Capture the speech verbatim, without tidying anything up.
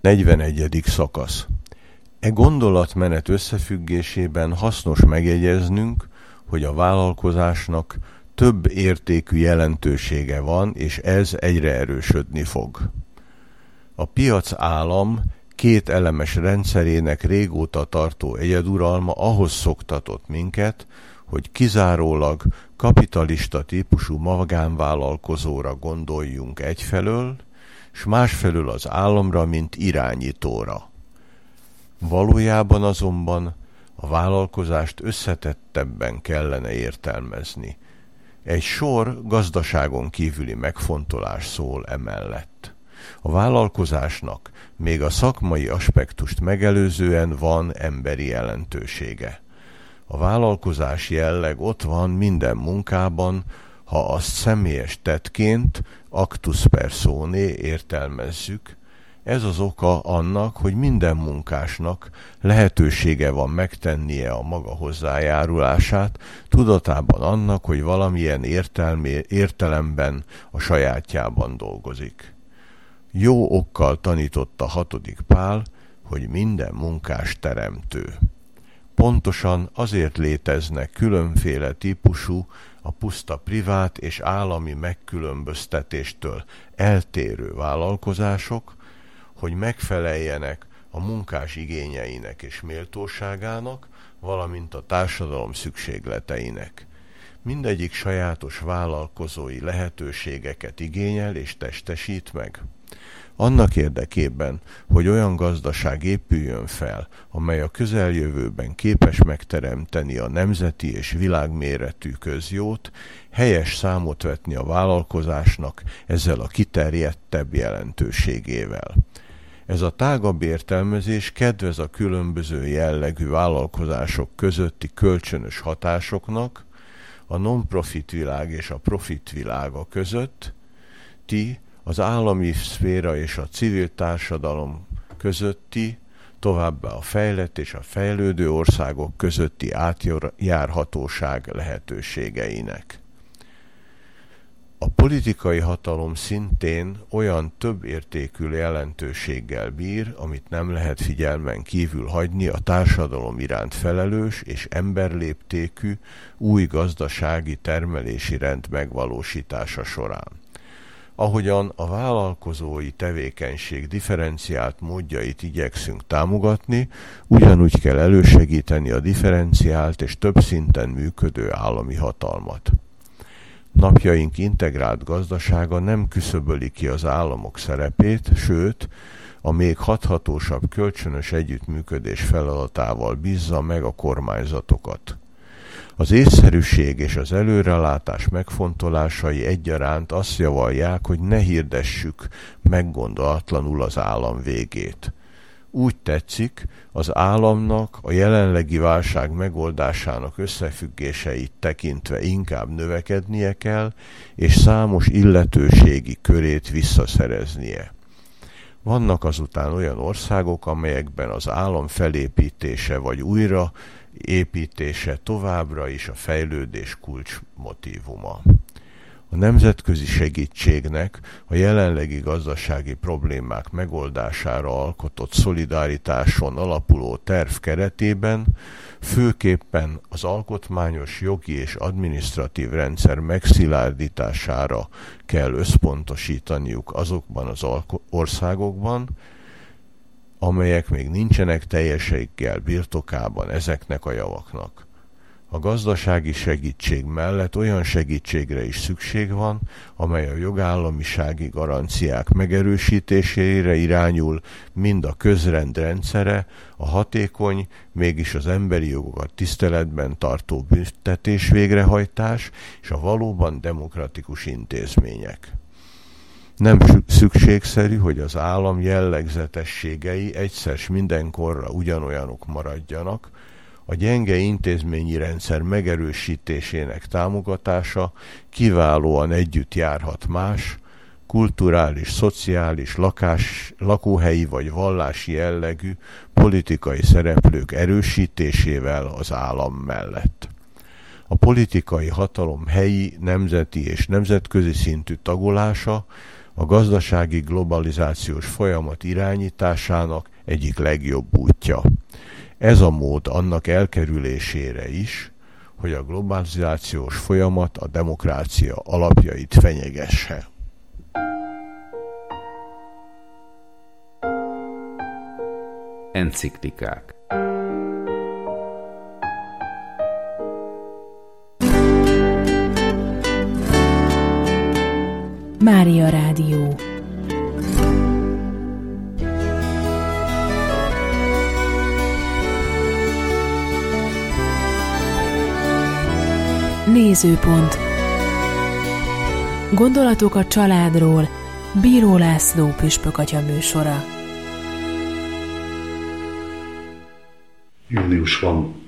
negyvenegyedik szakasz. E gondolatmenet összefüggésében hasznos megjegyeznünk, hogy a vállalkozásnak több értékű jelentősége van, és ez egyre erősödni fog. A piac-állam két elemes rendszerének régóta tartó egyeduralma ahhoz szoktatott minket, hogy kizárólag kapitalista típusú magánvállalkozóra gondoljunk egyfelől, s másfelől az államra, mint irányítóra. Valójában azonban a vállalkozást összetettebben kellene értelmezni. Egy sor gazdaságon kívüli megfontolás szól emellett. A vállalkozásnak még a szakmai aspektust megelőzően van emberi jelentősége. A vállalkozás jelleg ott van minden munkában, ha azt személyes tettként, actus personae értelmezzük. Ez az oka annak, hogy minden munkásnak lehetősége van megtennie a maga hozzájárulását, tudatában annak, hogy valamilyen értelmé, értelemben a sajátjában dolgozik. Jó okkal tanította hatodik Pál, hogy minden munkás teremtő. Pontosan azért léteznek különféle típusú, a puszta privát és állami megkülönböztetéstől eltérő vállalkozások, hogy megfeleljenek a munkás igényeinek és méltóságának, valamint a társadalom szükségleteinek. Mindegyik sajátos vállalkozói lehetőségeket igényel és testesít meg. Annak érdekében, hogy olyan gazdaság épüljön fel, amely a közeljövőben képes megteremteni a nemzeti és világméretű közjót, helyes számot vetni a vállalkozásnak ezzel a kiterjedtebb jelentőségével. Ez a tágabb értelmezés kedvez a különböző jellegű vállalkozások közötti kölcsönös hatásoknak, a non-profit világ és a profit világa között, ti az állami szféra és a civil társadalom közötti, továbbá a fejlett és a fejlődő országok közötti átjárhatóság lehetőségeinek. A politikai hatalom szintén olyan több értékű jelentőséggel bír, amit nem lehet figyelmen kívül hagyni a társadalom iránt felelős és emberléptékű új gazdasági termelési rend megvalósítása során. Ahogyan a vállalkozói tevékenység differenciált módjait igyekszünk támogatni, ugyanúgy kell elősegíteni a differenciált és több szinten működő állami hatalmat. Napjaink integrált gazdasága nem küszöböli ki az államok szerepét, sőt, a még hathatósabb kölcsönös együttműködés feladatával bízza meg a kormányzatokat. Az észszerűség és az előrelátás megfontolásai egyaránt azt javalják, hogy ne hirdessük meggondolatlanul az állam végét. Úgy tetszik, az államnak a jelenlegi válság megoldásának összefüggéseit tekintve inkább növekednie kell, és számos illetőségi körét visszaszereznie. Vannak azután olyan országok, amelyekben az állam felépítése vagy újra építése továbbra is a fejlődés kulcsmotívuma. A nemzetközi segítségnek a jelenlegi gazdasági problémák megoldására alkotott szolidaritáson alapuló terv keretében főképpen az alkotmányos jogi és adminisztratív rendszer megszilárdítására kell összpontosítaniuk azokban az országokban, amelyek még nincsenek teljességgel birtokában ezeknek a javaknak. A gazdasági segítség mellett olyan segítségre is szükség van, amely a jogállamisági garanciák megerősítésére irányul, mind a közrend rendszere, a hatékony, mégis az emberi jogokat tiszteletben tartó büntetés végrehajtás és a valóban demokratikus intézmények. Nem szükségszerű, hogy az állam jellegzetességei egyszer s mindenkorra ugyanolyanok maradjanak, a gyenge intézményi rendszer megerősítésének támogatása kiválóan együtt járhat más, kulturális, szociális, lakás, lakóhelyi vagy vallási jellegű politikai szereplők erősítésével az állam mellett. A politikai hatalom helyi, nemzeti és nemzetközi szintű tagolása a gazdasági globalizációs folyamat irányításának egyik legjobb útja. Ez a mód annak elkerülésére is, hogy a globalizációs folyamat a demokrácia alapjait fenyegesse. Enciklikák. Mária Rádió. Nézőpont. Gondolatok a családról. Bíró László püspökatya műsora. Június van,